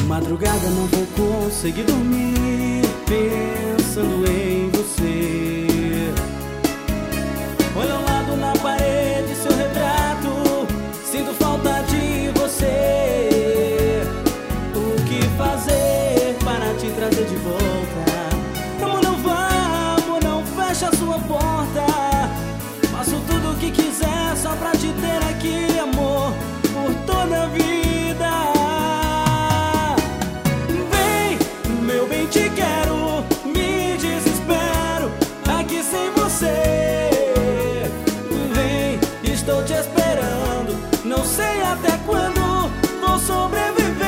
Madrugada não vou conseguir dormir pensando em você. Olho ao lado na parede, seu retrato, sinto falta de você. O que fazer para te trazer de volta? Amor, não vá, amor, não feche a sua porta. Faço tudo o que quiser só pra te ter aqui, amor, por toda a vida. Te quero, me desespero aqui sem você. Vem, estou te esperando, não sei até quando vou sobreviver.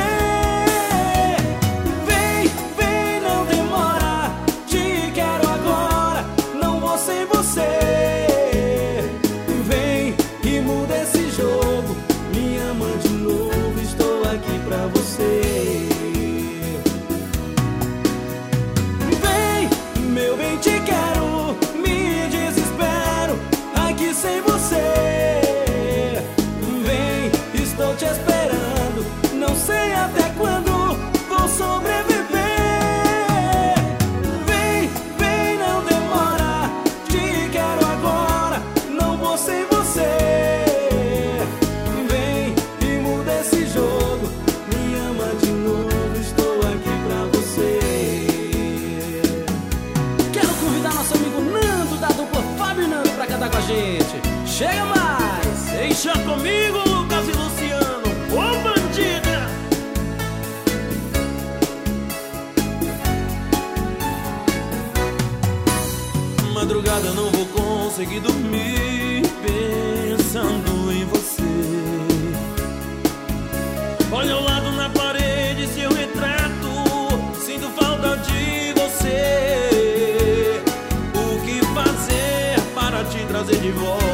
Vem, vem, não demora, te quero agora, não vou sem você. Vem e muda esse jogo, me ama de novo, estou aqui pra você. Meu bem, te quero, me desespero aqui sem você. Vem, estou te esperando, não sei até quando vou sobreviver. Vem, vem, não demora, te quero agora, não vou sem você. Vem e muda esse jogo, me ama de novo, estou aqui pra você. Nosso amigo Nando, da dupla Fábio e Nando, pra cantar com a gente. Chega mais! Deixa comigo, Lucas e Luciano, ô bandida! Madrugada não vou conseguir dormir pensando em você. Olha ao lado na parede, seu retrato, sinto falta de você. Te trazer de volta.